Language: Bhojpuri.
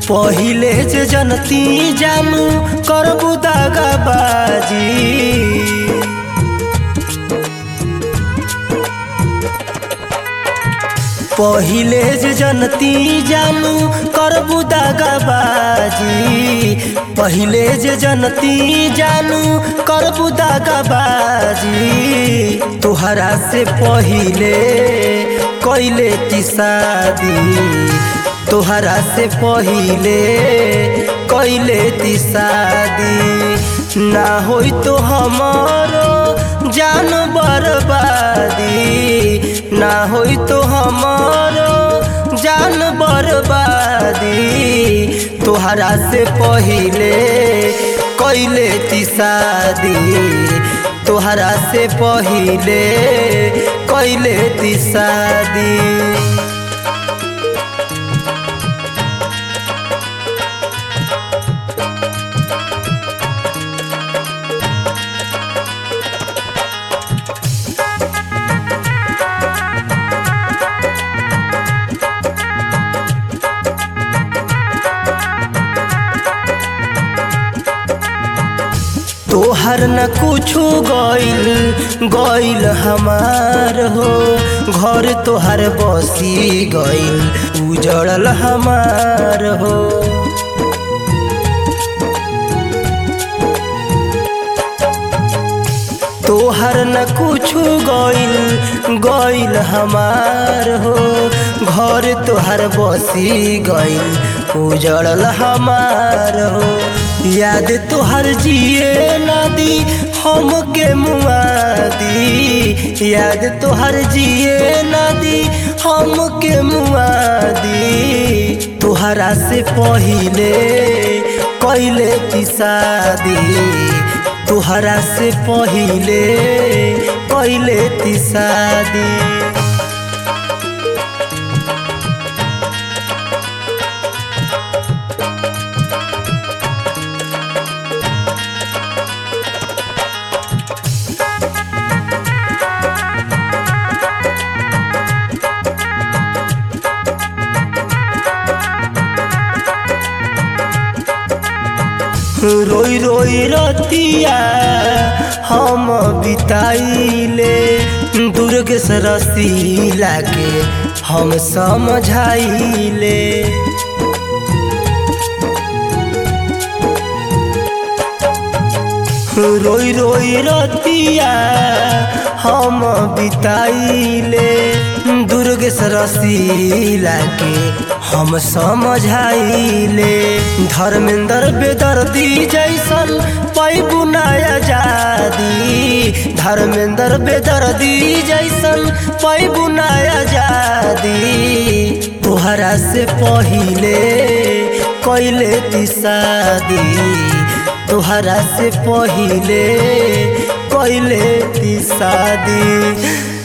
पहिले जे जनती जानू करबू दागाबाजी। पहिले जे जनती जानू करबू दागाबाजी। पहिले जे जनती जानू करबू दागाबाजी। तोहरा से पहिले कइले ती शादी। तोहरा से पहिले कइले ती शादी। ना होई तो हमारो जान बर्बादी। ना होई तो हमारो जान बर्बादी। तोहरा से पहिले कइले ती शादी। तोहरा से पहिले कइले ती शादी। तोहर न कुछु गइल हमार हो। घर तोहर बसी गइल उजड़ल हमार हो। तोहर न कुछु गइल हमार हो। घर तोहर बसी गइल उजड़ल हमार हो। याद तोहर जिए ना दी हमके मुआदी। याद तोहर जिए ना दी हमके मुआदी। तोहरा से पहिले कइले ती शादी। तोहरा से पहिले कइले ती शादी। रोई रोई रतिया हम बिताइले। दुर्ग से रसीला के हम समझाइले। रोई रोई रतिया हम बिताइले। दुर्ग से रसीला के हम समझाइले। धर्मेंद्र बेदर्दी जैसन पैबू ना आजादी। धर्मेंद्र बेदर्दी जैसन पैबू ना आजादी। तोहरा से पहिले कइले ती शादी। तोहरा से पहिले कइले ती शादी।